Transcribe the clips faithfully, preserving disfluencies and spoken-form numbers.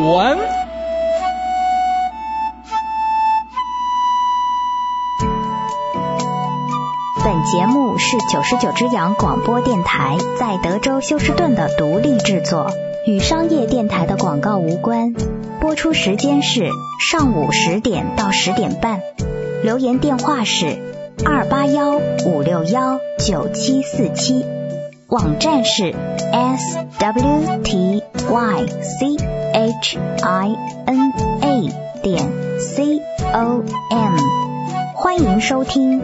湾。 本节目是九十九只羊广播电台在德州休斯顿的独立制作，与商业电台的广告无关。播出时间是上午十点到十点半。留言电话是二八幺五六幺九七四七，网站是 s w t y c h i n a 点 c o m， 欢迎收听。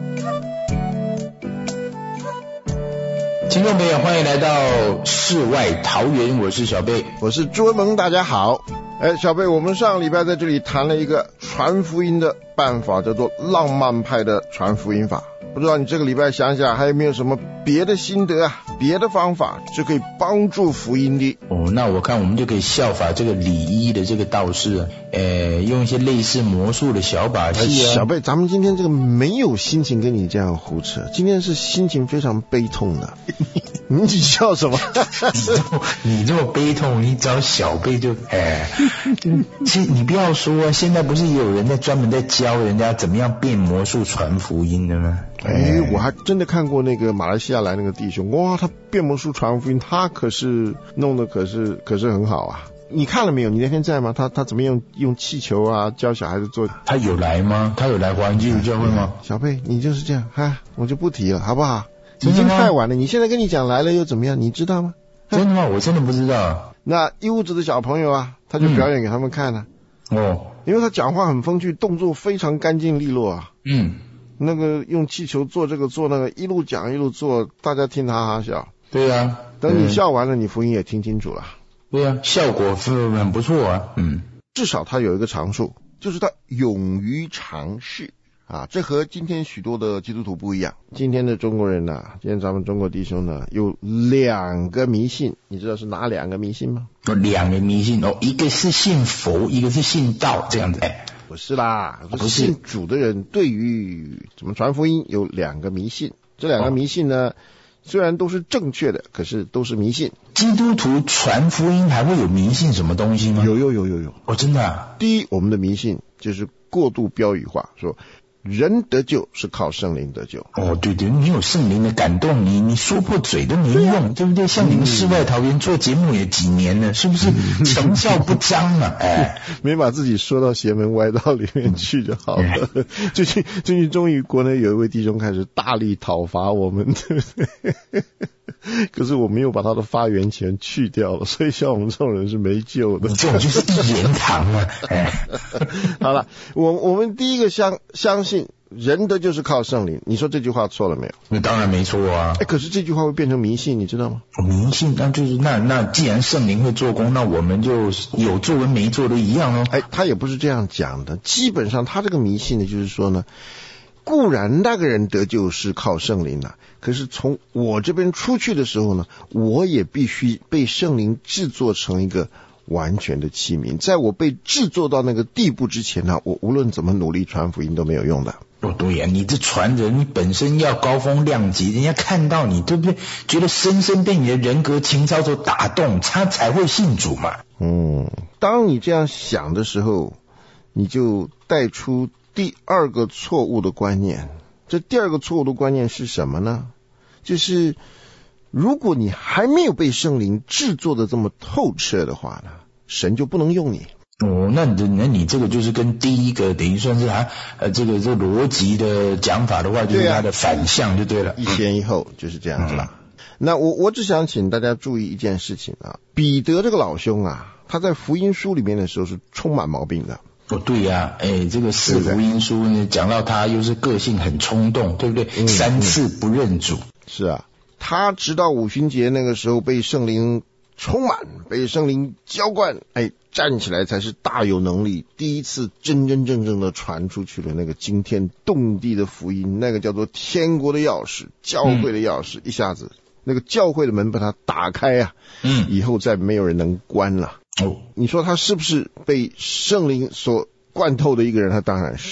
听众朋友，欢迎来到世外桃源，我是小贝， 我是朱文萌，大家好。哎，小贝，我们上礼拜在这里谈了一个传福音的办法，叫做浪漫派的传福音法。不知道你这个礼拜想想还有没有什么别的心得啊，别的方法是可以帮助福音的？ 哦，那我看我们就可以效法这个李一的这个道士，呃，用一些类似魔术的小把戏啊。 小贝，咱们今天这个没有心情跟你这样胡扯，今天是心情非常悲痛的。你笑什么？ 你这么你这么悲痛，你找小贝就哎，其实你不要说，现在不是也有人在专门在教人家怎么样变魔术传福音的吗？ 哎，我还真的看过那个马来西亚来那个弟兄，哇，他变魔术传福音，他可是弄得可是可是很好啊。你看了没有？你那天在吗？他他怎么用用气球啊教小孩子做？ 他有来吗？他有来华人基督教会吗？ 小贝，你就是这样，哈，我就不提了，好不好？已经太晚了，你现在跟你讲来了又怎么样？你知道吗？ 真的吗？我真的不知道。 那一屋子的小朋友啊，他就表演给他们看了、啊嗯。哦， 因为他讲话很风趣，动作非常干净利落啊。 嗯， 那个用气球做这个做那个，一路讲一路做，大家听他哈哈笑。 对啊， 等你笑完了，你福音也听清楚了。 对啊，效果很不错啊。嗯， 至少他有一个长处，就是他勇于尝试。啊，这和今天许多的基督徒不一样。今天的中国人呢、啊，今天咱们中国弟兄呢，有两个迷信，你知道是哪两个迷信吗？ 有两个迷信哦，一个是信佛，一个是信道，这样子。哎， 不是啦， 不是信主的人对于怎么传福音有两个迷信。这两个迷信呢，哦、虽然都是正确的，可是都是迷信。 基督徒传福音还会有迷信什么东西吗？ 有有有有有。 哦，真的啊。 第一，我们的迷信就是过度标语化，说人得救是靠圣灵得救。 哦，对对，你有圣灵的感动，你你说破嘴都没用， 对,、啊、对不对？像你们世外桃源做节目也几年了，是不是成效不彰啊？哎， 没把自己说到邪门歪道里面去就好了。最近最近终于国内有一位弟兄开始大力讨伐我们，对不对？可是我没有把他的发言权去掉了，所以像我们这种人是没救的。 这种就是一言堂啊！哎， 好了，我我们第一个相相信人的就是靠圣灵，你说这句话错了没有？ 那当然没错啊。 哎，可是这句话会变成迷信，你知道吗？ 迷信，那就是那那既然圣灵会做工，那我们就有做跟没做都一样哦。 哎，他也不是这样讲的，基本上他这个迷信呢，就是说呢，固然那个人得救是靠圣灵的，可是从我这边出去的时候呢，我也必须被圣灵制作成一个完全的器皿。在我被制作到那个地步之前呢，我无论怎么努力传福音都没有用的。 哦，对呀、啊，你这传人，你本身要高风亮节，人家看到你，对不对？觉得深深被你的人格情操所打动，他才会信主嘛。 嗯，当你这样想的时候，你就带出第二个错误的观念。这第二个错误的观念是什么呢？就是如果你还没有被圣灵制作的这么透彻的话呢，神就不能用你。 哦，那你那你这个就是跟第一个等于算是啊呃这个这个逻辑的讲法的话，就是它的反向就对了， 一前一后就是这样子啦。嗯、那我我只想请大家注意一件事情啊，彼得这个老兄啊，他在福音书里面的时候是充满毛病的。 哦，对呀、啊，哎，这个四福音书呢，讲到他又是个性很冲动，对不对？嗯、三次不认主。 是啊，他直到五旬节那个时候被圣灵充满，被圣灵浇灌，哎，站起来才是大有能力，第一次真真正正的传出去了那个惊天动地的福音，那个叫做天国的钥匙，教会的钥匙，嗯、一下子那个教会的门把它打开啊，嗯，以后再没有人能关了。哦，你说他是不是被圣灵所灌透的一个人？他当然是。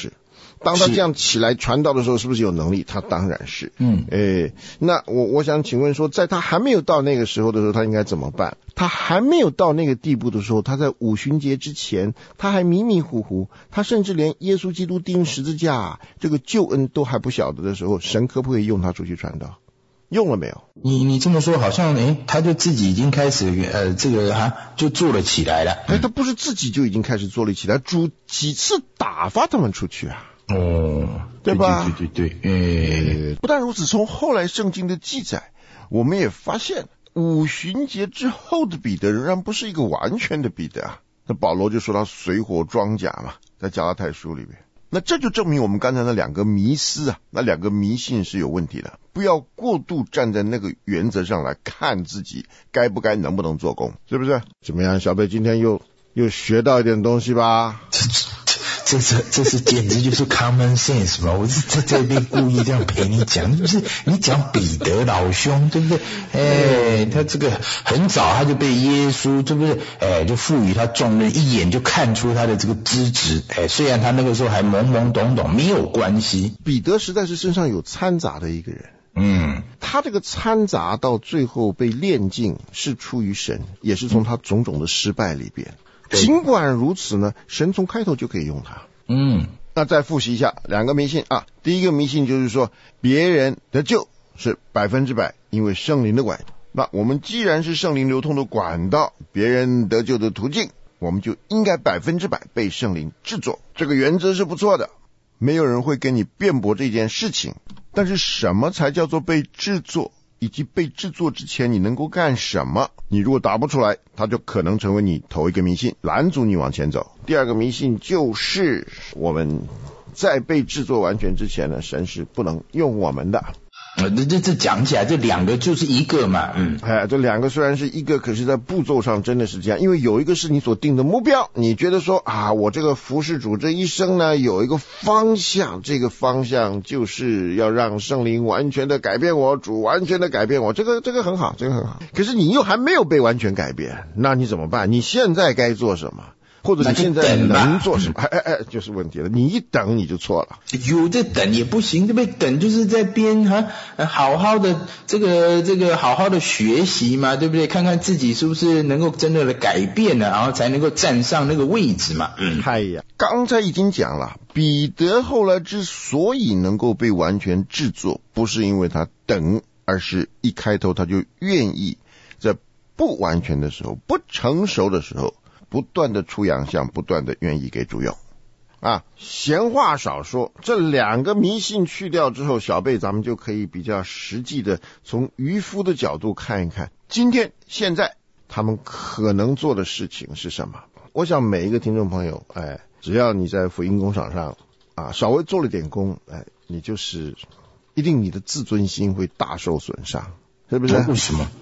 当他这样起来传道的时候，是不是有能力？他当然是。 嗯， 哎，那我我想请问说，在他还没有到那个时候的时候，他应该怎么办？他还没有到那个地步的时候，他在五旬节之前，他还迷迷糊糊，他甚至连耶稣基督钉十字架这个救恩都还不晓得的时候，神可不可以用他出去传道？用了没有？ 你你这么说，好像诶，他就自己已经开始呃，这个哈、啊、就做了起来了。 哎，他不是自己就已经开始做了起来，主几次打发他们出去啊。 哦， 对吧？ 对对对对， 呃，不但如此，从后来圣经的记载，我们也发现五旬节之后的彼得仍然不是一个完全的彼得啊。那保罗就说他水火装甲嘛，在加拉太书里面。那这就证明我们刚才那两个迷思啊，那两个迷信是有问题的。不要过度站在那个原则上来看自己该不该能不能做工，是不是？怎么样，小贝今天又又学到一点东西吧？ 这这这是简直就是 common sense 嘛！我是在这边故意这样陪你讲，就是你讲彼得老兄，对不对？哎，他这个很早他就被耶稣，对不对？哎，就赋予他重任，一眼就看出他的这个资质。哎，虽然他那个时候还懵懵懂懂，没有关系。 彼得实在是身上有掺杂的一个人。 嗯， 他这个掺杂到最后被炼尽，是出于神，也是从他种种的失败里边。尽管如此呢，神从开头就可以用他。 嗯， 那再复习一下两个迷信啊。第一个迷信就是说，别人得救是百分之百因为圣灵的管。那我们既然是圣灵流通的管道，别人得救的途径，我们就应该百分之百被圣灵制作。这个原则是不错的，没有人会跟你辩驳这件事情。但是什么才叫做被制作？以及被制作之前你能够干什么？你如果答不出来，它就可能成为你头一个迷信，拦阻你往前走。第二个迷信就是我们在被制作完全之前呢，神是不能用我们的。 呃，这这这讲起来，这两个就是一个嘛，嗯， 哎，这两个虽然是一个，可是在步骤上真的是这样，因为有一个是你所定的目标，你觉得说啊，我这个服侍主这一生呢，有一个方向，这个方向就是要让圣灵完全的改变我，主完全的改变我，这个这个很好，这个很好。可是你又还没有被完全改变，那你怎么办？你现在该做什么？或者你现在能做什么？哎哎哎，就是问题了。你一等你就错了。 有这等也不行，对不对？等就是在边哈，好好的这个这个好好的学习嘛，对不对？看看自己是不是能够真的改变了，然后才能够站上那个位置嘛。嗯， 哎呀，刚才已经讲了，彼得后来之所以能够被完全制作，不是因为他等，而是一开头他就愿意在不完全的时候、不成熟的时候。不断的出洋相，不断的愿意给主用啊。闲话少说，这两个迷信去掉之后，小贝咱们就可以比较实际的从渔夫的角度看一看，今天现在他们可能做的事情是什么。我想每一个听众朋友，哎，只要你在福音工厂上啊稍微做了点工，哎，你就是一定你的自尊心会大受损伤，是不是？ 为什么？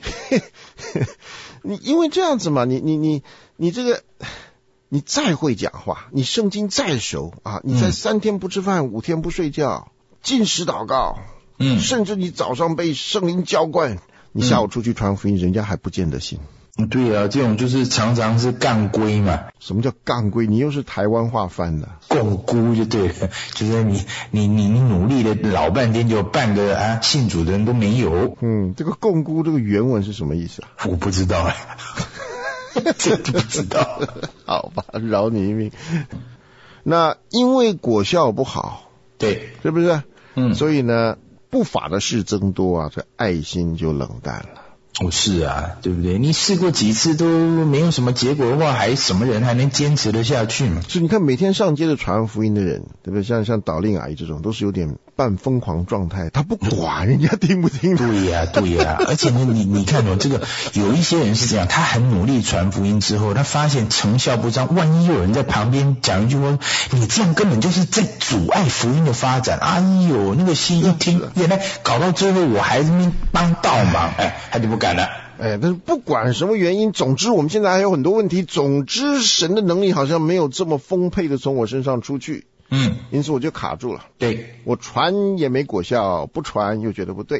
你因为这样子嘛，你你你你这个你再会讲话，你圣经再熟啊，你在三天不吃饭、嗯、五天不睡觉，禁食祷告，嗯，甚至你早上被圣灵浇灌，你下午出去传福音，嗯、人家还不见得信。 对啊，这种就是常常是杠龟嘛。 什么叫杠龟？你又是台湾话翻的， 共估就对了，就是你你你你努力了老半天，就半个啊信主的人都没有。 嗯，这个共估这个原文是什么意思啊？ 我不知道哎，这就不知道。 好吧，饶你一命。那因为果效不好， 对， 是不是？ 嗯， 所以呢，不法的事增多啊，这爱心就冷淡了。 哦，是啊，对不对？你试过几次都没有什么结果的话，还什么人还能坚持得下去嘛？ 所以你看，每天上街的传福音的人，对不对？像像导令阿姨这种，都是有点半疯狂状态，他不管人家听不听。 对呀、啊，对呀、啊。而且呢，你你看哦，这个有一些人是这样，他很努力传福音之后，他发现成效不彰，万一有人在旁边讲一句话，你这样根本就是在阻碍福音的发展。哎呦，那个心一听，原来搞到最后我还在那边帮倒忙，哎，他就不敢。 哎，但是不管什么原因，总之我们现在还有很多问题。总之，神的能力好像没有这么丰沛的从我身上出去，嗯，因此我就卡住了。 对， 我传也没果效，不传又觉得不对，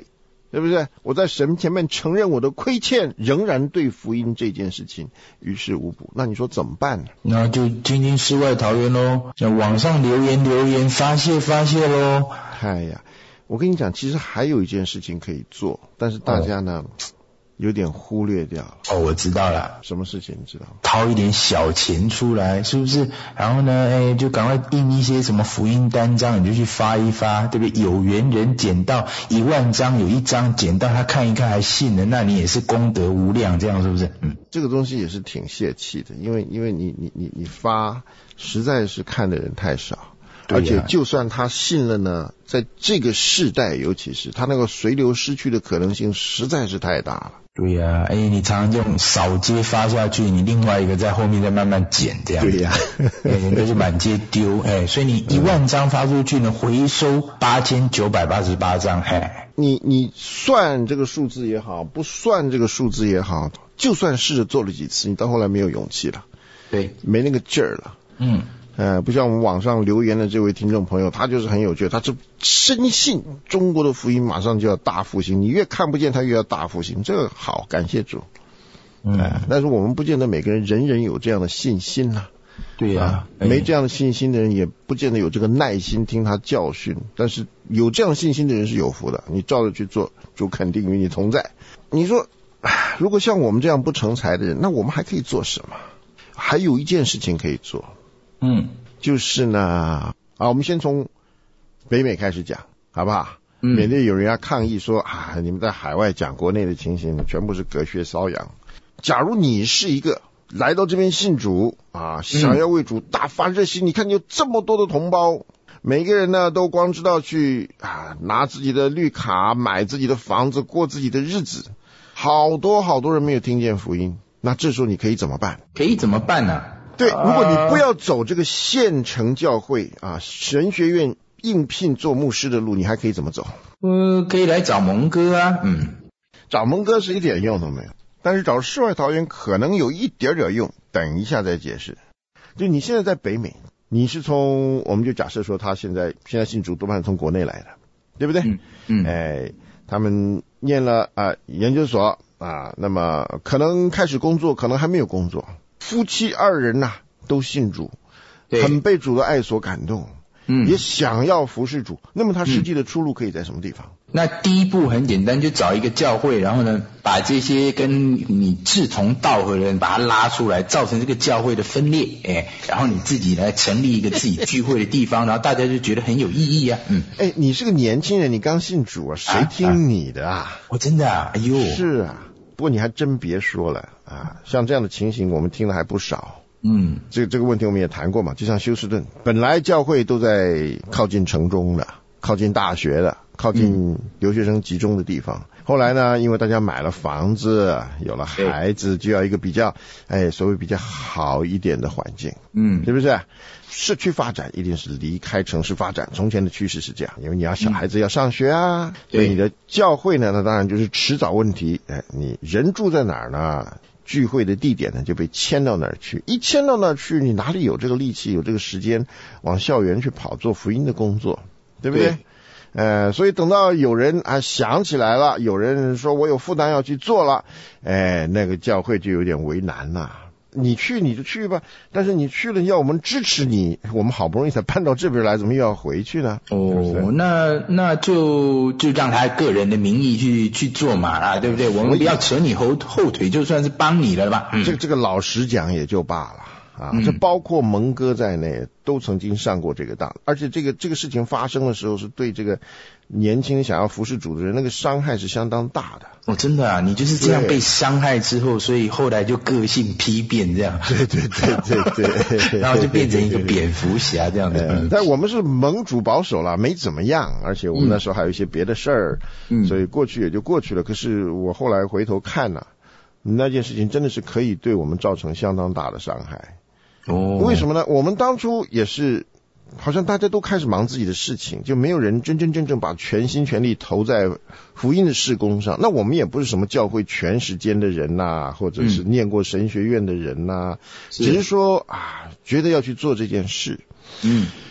对不对？我在神前面承认我的亏欠，仍然对福音这件事情于事无补。那你说怎么办呢？ 那就听听世外桃源咯，网上留言留言发泄发泄咯。 哎呀，我跟你讲，其实还有一件事情可以做，但是大家呢、哦、有点忽略掉了。 哦，我知道了。 什么事情你知道吗？ 掏一点小钱出来，是不是？然后呢，哎，就赶快印一些什么福音单张，你就去发一发，对不对？有缘人捡到一万张，有一张捡到他看一看还信了，那你也是功德无量，这样是不是？嗯， 这个东西也是挺泄气的，因为因为你你你你发，实在是看的人太少。而且就算他信了呢，在这个世代，尤其是他那个随流失去的可能性实在是太大了。 对呀、啊，哎，你常常这种扫街发下去，你另外一个在后面再慢慢捡，这样。 对呀、啊， 哎，人家就满街丢，哎，所以你一万张发出去呢，回收八千九百八十八张，哎， 你你算这个数字也好，不算这个数字也好，就算试着做了几次，你到后来没有勇气了， 对， 没那个劲儿了， 嗯。 呃，不像我们网上留言的这位听众朋友，他就是很有趣，他是深信中国的福音马上就要大复兴，你越看不见他越要大复兴，这个好，感谢主。嗯、呃，但是我们不见得每个人人人有这样的信心呐、啊。 对呀、啊呃，没这样的信心的人也不见得有这个耐心听他教训，但是有这样信心的人是有福的，你照着去做，主肯定与你同在。你说，如果像我们这样不成才的人，那我们还可以做什么？还有一件事情可以做。 嗯， 就是呢，啊，我们先从北美开始讲，好不好？ 嗯， 免得有人要抗议说啊，你们在海外讲国内的情形，全部是隔靴搔痒。假如你是一个来到这边信主啊，想要为主大发热心，嗯、你看有这么多的同胞，每个人呢都光知道去啊拿自己的绿卡，买自己的房子，过自己的日子，好多好多人没有听见福音，那这时候你可以怎么办？ 可以怎么办呢、啊？ 对，如果你不要走这个县城教会啊神学院应聘做牧师的路，你还可以怎么走？ 呃，可以来找蒙哥啊，嗯， 找蒙哥是一点用都没有，但是找世外桃源可能有一点点用，等一下再解释。就你现在在北美，你是从我们就假设说他现在现在信主多半是从国内来的，对不对？ 嗯嗯， 哎，他们念了啊研究所啊，那么可能开始工作，可能还没有工作。夫妻二人呐、啊、都信主，很被主的爱所感动，嗯，也想要服侍主。那么他实际的出路可以在什么地方？ 嗯、那第一步很简单，就找一个教会，然后呢，把这些跟你志同道合的人把他拉出来，造成这个教会的分裂，哎，然后你自己来成立一个自己聚会的地方，然后大家就觉得很有意义啊。嗯， 哎，你是个年轻人，你刚信主啊，谁听你的啊？ 我、啊、真的啊，哎呦， 是啊。不过你还真别说了啊，像这样的情形我们听了还不少。 嗯， 这个这个问题我们也谈过嘛，就像休斯顿，本来教会都在靠近城中的，靠近大学的，靠近留学生集中的地方。嗯、后来呢，因为大家买了房子，有了孩子，就要一个比较哎所谓比较好一点的环境。嗯，是不是？社区发展一定是离开城市发展，从前的趋势是这样，因为你要小孩子要上学啊，嗯、所以你的教会呢，那当然就是迟早问题。哎，你人住在哪儿呢？聚会的地点呢就被迁到那儿去，一迁到那儿去，你哪里有这个力气，有这个时间往校园去跑做福音的工作，对不对？对呃，所以等到有人啊想起来了，有人说我有负担要去做了，哎，那个教会就有点为难了。你去你就去吧，但是你去了要我们支持你，我们好不容易才搬到这边来，怎么又要回去呢？ 哦，那那就就让他个人的名义去去做嘛啊，对不对？我们不要扯你后后腿，就算是帮你了吧。嗯、 这个这个老实讲也就罢了啊，嗯、这包括蒙哥在内都曾经上过这个当，而且这个这个事情发生的时候是对这个年轻想要服侍主的人，那个伤害是相当大的。 哦，真的啊，你就是这样被伤害之后，所以后来就个性批变这样。 对对对对对， 然后就变成一个蝙蝠侠这样的。 呃、但我们是盟主保守了，没怎么样，而且我们那时候还有一些别的事儿，嗯、所以过去也就过去了。可是我后来回头看呢、啊，那件事情真的是可以对我们造成相当大的伤害。哦，为什么呢？我们当初也是。好像大家都开始忙自己的事情，就没有人真真正正把全心全力投在福音的事工上。那我们也不是什么教会全时间的人呐、啊，或者是念过神学院的人呐、啊，嗯、只是说啊，觉得要去做这件事。嗯，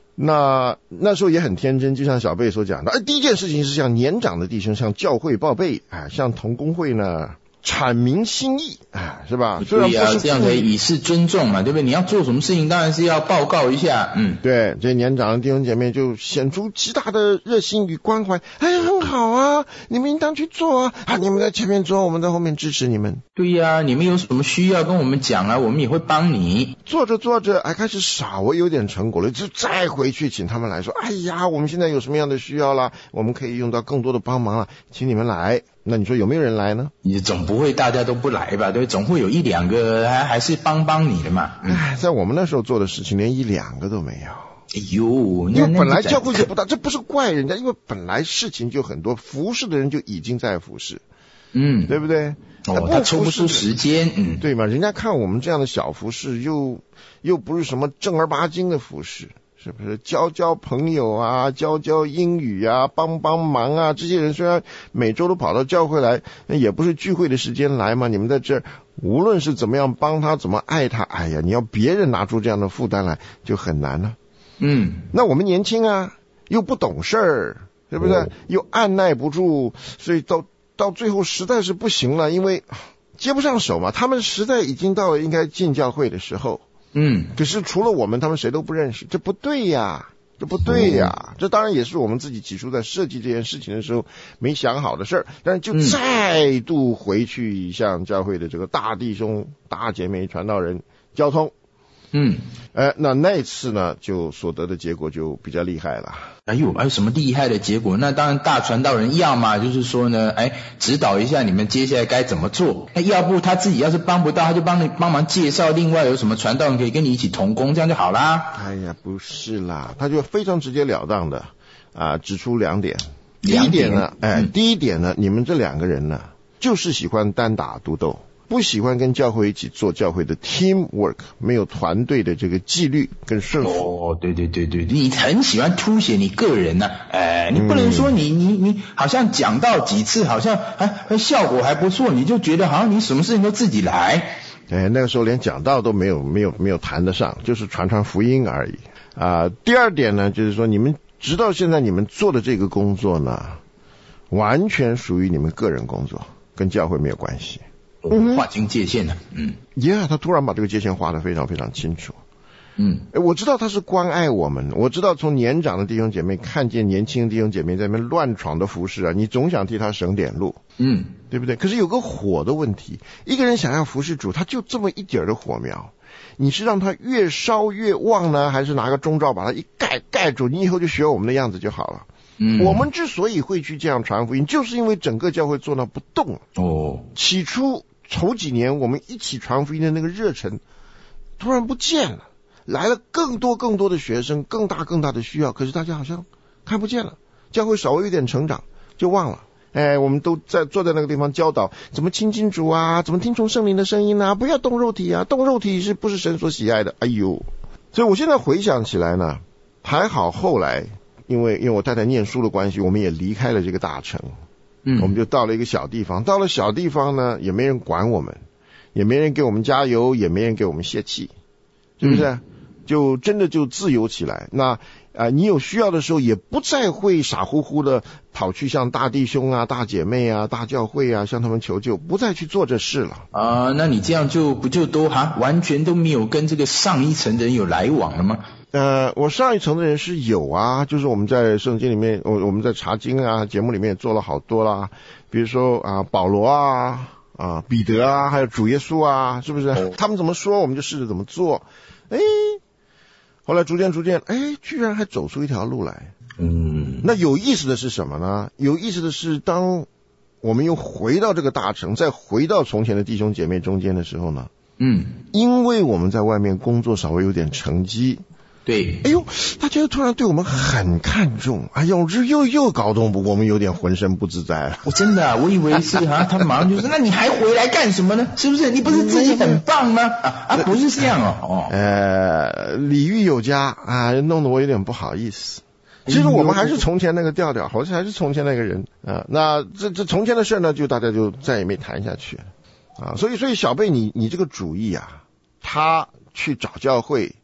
那那时候也很天真，就像小贝所讲的，哎，第一件事情是向年长的弟兄向教会报备，哎，向同工会呢阐明心意，哎，是吧？虽然不是对啊，这样可以以示尊重嘛，对不对？你要做什么事情，当然是要报告一下，嗯， 对，这年长的弟兄姐妹就显出极大的热心与关怀，哎，很好啊，你们应当去做啊，啊，你们在前面做，我们在后面支持你们。 对呀、啊，你们有什么需要跟我们讲啊，我们也会帮你。 做着做着，哎，开始稍微有点成果了，就再回去请他们来说，哎呀，我们现在有什么样的需要啦，我们可以用到更多的帮忙了，请你们来。那你说有没有人来呢？ 你总不会大家都不来吧？对，总会有一两个还还是帮帮你的嘛。 嗯、哎，在我们那时候做的事情，连一两个都没有。 哎呦， 因为本来教会就不大，这不是怪人家，因为本来事情就很多，服侍的人就已经在服侍， 嗯， 对不对？ 哦，他抽不出时间，嗯， 对嘛？人家看我们这样的小服侍，又又不是什么正儿八经的服侍。是不是交交朋友啊，教教英语啊，帮帮忙啊？这些人虽然每周都跑到教会来，那也不是聚会的时间来嘛。你们在这儿，无论是怎么样帮他，怎么爱他，哎呀，你要别人拿出这样的负担来，就很难了。 嗯， 那我们年轻啊，又不懂事儿，是不是？哦、又按耐不住，所以到到最后实在是不行了，因为接不上手嘛。他们实在已经到了应该进教会的时候。嗯，可是除了我们，他们谁都不认识，这不对呀，这不对呀，嗯、这当然也是我们自己起初在设计这件事情的时候没想好的事儿，但是就再度回去向教会的这个大弟兄、大姐妹、传道人交通。嗯，呃，那那次呢，就所得的结果就比较厉害了。 哎呦，还有什么厉害的结果？那当然，大传道人要嘛，就是说呢，哎，指导一下你们接下来该怎么做。那要不他自己要是帮不到，他就帮你帮忙介绍另外有什么传道人可以跟你一起同工，这样就好啦。 哎呀，不是啦，他就非常直截了当的啊，指出两点。第一点呢，哎，嗯、第一点呢，你们这两个人呢，就是喜欢单打独斗。不喜欢跟教会一起做教会的 team work， 没有团队的这个纪律跟顺服。 哦，对对对对，你很喜欢凸显你个人呢、啊，哎，你不能说你、嗯、你你好像讲到几次，好像还效果还不错，你就觉得好像你什么事情都自己来。 哎，那个时候连讲道都没有没有没有谈得上，就是传传福音而已啊、呃。第二点呢，就是说你们直到现在你们做的这个工作呢，完全属于你们个人工作，跟教会没有关系。 嗯，划清界限了。嗯 ，Yeah， 他突然把这个界限划得非常非常清楚。 嗯， 我知道他是关爱我们，我知道从年长的弟兄姐妹看见年轻的弟兄姐妹在那边乱闯的服事啊，你总想替他省点路，嗯，对不对？可是有个火的问题，一个人想要服事主，他就这么一点的火苗，你是让他越烧越旺呢，还是拿个钟罩把它一盖盖住？你以后就学我们的样子就好了。嗯，我们之所以会去这样传福音，就是因为整个教会做到不动。哦，起初头几年我们一起传福音的那个热忱突然不见了，来了更多更多的学生，更大更大的需要，可是大家好像看不见了，教会稍微有点成长就忘了。哎，我们都在坐在那个地方教导怎么亲近主啊，怎么听从圣灵的声音啊，不要动肉体啊，动肉体是不是神所喜爱的？哎呦，所以我现在回想起来呢，还好后来因为因为我太太念书的关系，我们也离开了这个大城，嗯，我们就到了一个小地方，到了小地方呢，也没人管我们，也没人给我们加油，也没人给我们泄气，是不是？嗯、就真的就自由起来。那啊、呃，你有需要的时候，也不再会傻乎乎的跑去向大弟兄啊、大姐妹啊、大教会啊向他们求救，不再去做这事了。 啊、呃，那你这样就不就都哈完全都没有跟这个上一层的人有来往了吗？ 呃，我上一层的人是有啊，就是我们在圣经里面，我我们在查经啊节目里面也做了好多啦，比如说啊保罗啊啊彼得啊，还有主耶稣啊，是不是？哦、他们怎么说，我们就试着怎么做。哎，后来逐渐逐渐，哎，居然还走出一条路来。嗯，那有意思的是什么呢？有意思的是，当我们又回到这个大城，再回到从前的弟兄姐妹中间的时候呢，嗯，因为我们在外面工作稍微有点成绩。 对， 哎呦，大家突然对我们很看重，哎呦，这又又搞动我们有点浑身不自在了。 我真的、啊，我以为是啊，他马上就说，那你还回来干什么呢？是不是？你不是自己很棒吗？啊啊，不是这样哦。哦， 呃，礼遇有加啊，弄得我有点不好意思。其实我们还是从前那个调调，好像还是从前那个人啊。那这这从前的事呢，就大家就再也没谈下去啊。所以，所以小贝你，你你这个主意啊，他去找教会。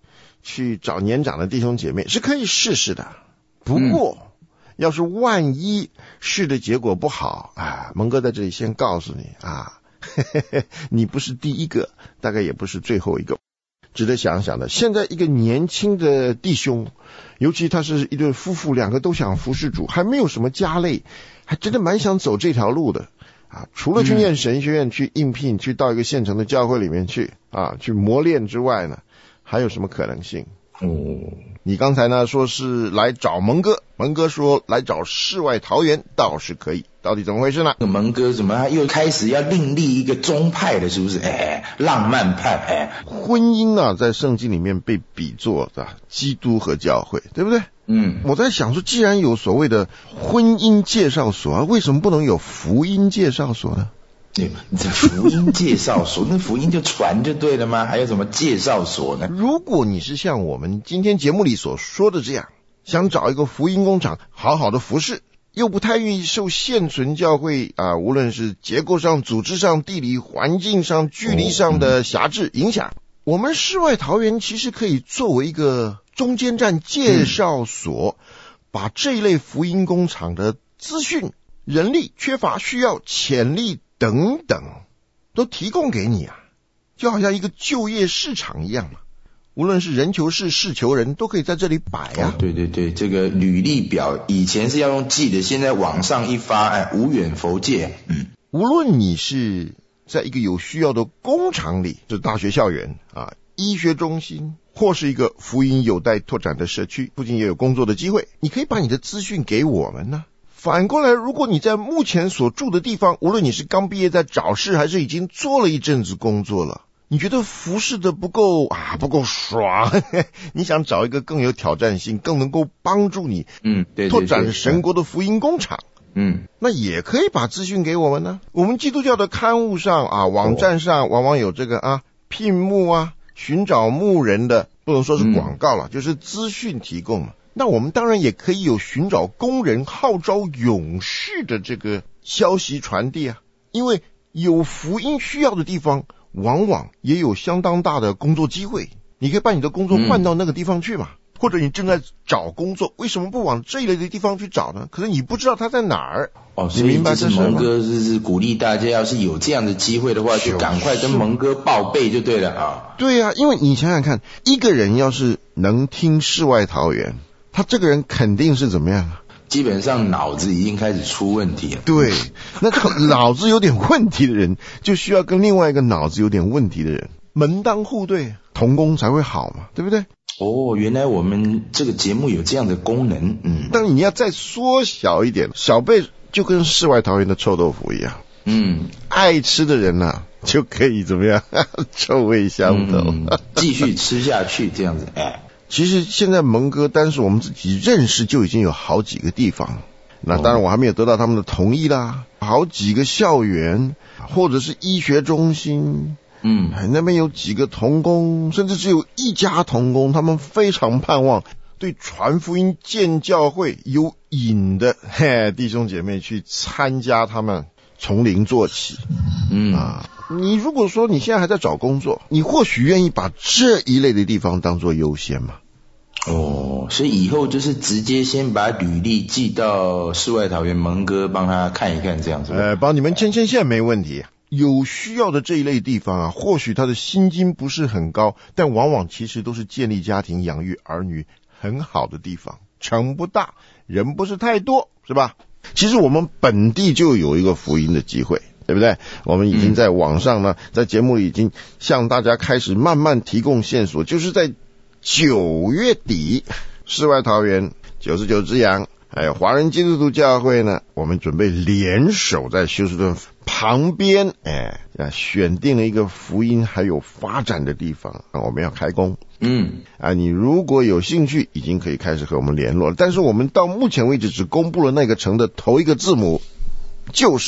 去找年长的弟兄姐妹是可以试试的。不过、嗯、要是万一试的结果不好啊，蒙哥在这里先告诉你啊，嘿嘿嘿，你不是第一个，大概也不是最后一个。值得想想的，现在一个年轻的弟兄，尤其他是一对夫妇，两个都想服侍主，还没有什么家累，还真的蛮想走这条路的啊。除了去念神学院、去应聘、去到一个现成的教会里面去啊，去磨练之外呢，还有什么可能性？哦，你刚才呢说是来找蒙哥，蒙哥说来找世外桃源倒是可以，到底怎么回事呢？ 蒙哥怎么又开始要另立一个宗派的，是不是？哎，浪漫派。哎， 婚姻呢、啊，在圣经里面被比作的基督和教会，对不对？嗯，我在想说，既然有所谓的婚姻介绍所啊，为什么不能有福音介绍所呢？ 对，这福音介绍所，那福音就传就对了吗？还有什么介绍所呢？ 如果你是像我们今天节目里所说的这样，想找一个福音工厂好好的服侍，又不太愿意受现存教会啊，无论是结构上、组织上、地理环境上、距离上的辖制影响，哦嗯、我们世外桃源其实可以作为一个中间站介绍所，嗯、把这一类福音工厂的资讯、人力缺乏、需要、潜力等等都提供给你啊，就好像一个就业市场一样嘛。无论是人求事，事求人，都可以在这里摆啊。 哦、对对对，这个履历表以前是要用寄的，现在网上一发，哎，无远弗届。嗯， 无论你是在一个有需要的工厂里，是大学校园啊、医学中心，或是一个福音有待拓展的社区，附近也有工作的机会，你可以把你的资讯给我们呢、啊。反过来，如果你在目前所住的地方，无论你是刚毕业在找事，还是已经做了一阵子工作了，你觉得服侍的不够啊，不够爽，呵呵，你想找一个更有挑战性、更能够帮助你嗯拓展神国的福音工厂，嗯，那也可以把资讯给我们呢。我们基督教的刊物上啊，网站上往往有这个啊聘牧啊、寻找牧人的，不能说是广告了，嗯、就是资讯提供嘛。那我们当然也可以有寻找工人、号召勇士的这个消息传递啊，因为有福音需要的地方，往往也有相当大的工作机会。你可以把你的工作换到那个地方去嘛，嗯、或者你正在找工作，为什么不往这一类的地方去找呢？可是你不知道它在哪儿。 哦，所以就是蒙哥是鼓励大家，要是有这样的机会的话，就赶快跟蒙哥报备就对了啊。 对啊，因为你想想看，一个人要是能听世外桃源，他这个人肯定是怎么样啊？ 基本上脑子已经开始出问题了。 对，那脑子有点问题的人，就需要跟另外一个脑子有点问题的人门当户对，同工才会好嘛，对不对？ 哦，原来我们这个节目有这样的功能。嗯， 但你要再缩小一点，小辈就跟世外桃源的臭豆腐一样。嗯，爱吃的人啊，就可以怎么样，臭味相投， 嗯、继续吃下去这样子。哎。 其实现在蒙哥单是我们自己认识就已经有好几个地方，那当然我还没有得到他们的同意啦。好几个校园或者是医学中心，嗯，那边有几个同工，甚至只有一家同工，他们非常盼望对传福音建教会有瘾的嘿弟兄姐妹去参加他们，从零做起。嗯啊，你如果说你现在还在找工作，你或许愿意把这一类的地方当作优先嘛。 哦，所以以后就是直接先把履历寄到世外桃源蒙哥帮他看一看，这样子。 呃，帮你们牵牵线没问题。有需要的这一类地方啊，或许他的薪金不是很高，但往往其实都是建立家庭、养育儿女很好的地方，城不大，人不是太多，是吧？其实我们本地就有一个福音的机会，对不对？我们已经在网上呢，在节目里已经向大家开始慢慢提供线索，就是在九月底，世外桃源、九十九只羊还有华人基督徒教会呢，我们准备联手在休斯顿旁边，哎，选定了一个福音还有发展的地方，我们要开工。嗯，啊，你如果有兴趣，已经可以开始和我们联络了。但是我们到目前为止只公布了那个城的头一个字母，就是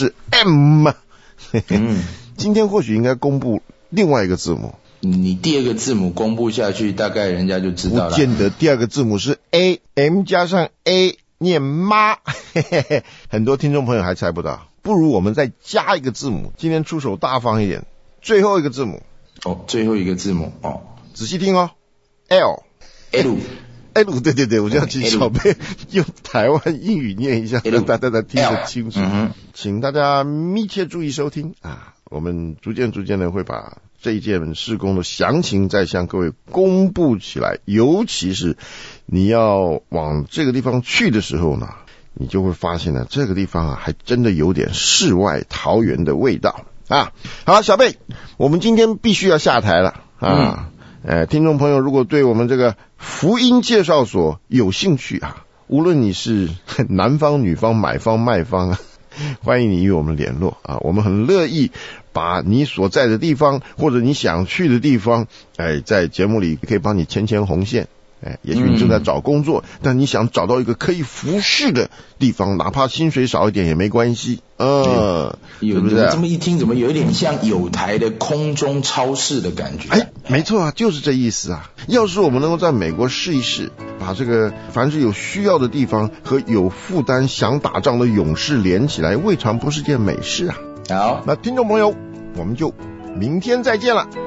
M。嗯，今天或许应该公布另外一个字母。 你第二个字母公布下去，大概人家就知道了。 不见得第二个字母是 A，M 加上 A 念妈，嘿嘿嘿，很多听众朋友还猜不到。不如我们再加一个字母，今天出手大方一点，最后一个字母。 哦，最后一个字母哦， 仔细听哦 ，L。 L L 对对对，我就要请小贝用台湾英语念一下，让大家听得清楚。嗯、请大家密切注意收听啊！我们逐渐逐渐的会把这一件事工的详情再向各位公布起来，尤其是你要往这个地方去的时候呢，你就会发现呢，这个地方啊，还真的有点世外桃源的味道啊！好，小贝，我们今天必须要下台了啊！嗯、呃，听众朋友，如果对我们这个福音介绍所有兴趣啊，无论你是男方、女方、买方、卖方啊，欢迎你与我们联络啊，我们很乐意把你所在的地方或者你想去的地方，哎，在节目里可以帮你牵牵红线。哎，也许你正在找工作，嗯、但你想找到一个可以服侍的地方，哪怕薪水少一点也没关系。呃， 有是不是？ 这么一听，怎么有点像有台的空中超市的感觉？ 哎，没错啊，就是这意思啊。要是我们能够在美国试一试，把这个凡是有需要的地方和有负担想打仗的勇士连起来，未尝不是件美事啊。 好， 那听众朋友，我们就明天再见了。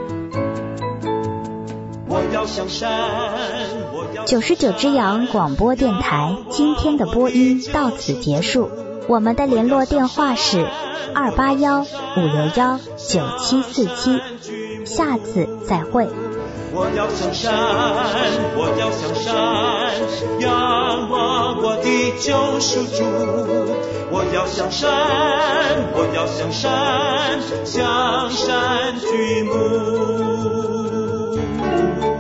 九十九之阳广播电台今天的播音到此结束，我们的联络电话是二八幺五六幺九七四七，下次再会。 我要向山，我要向山，仰望我的救赎主。我要向山，我要向山，向山举目。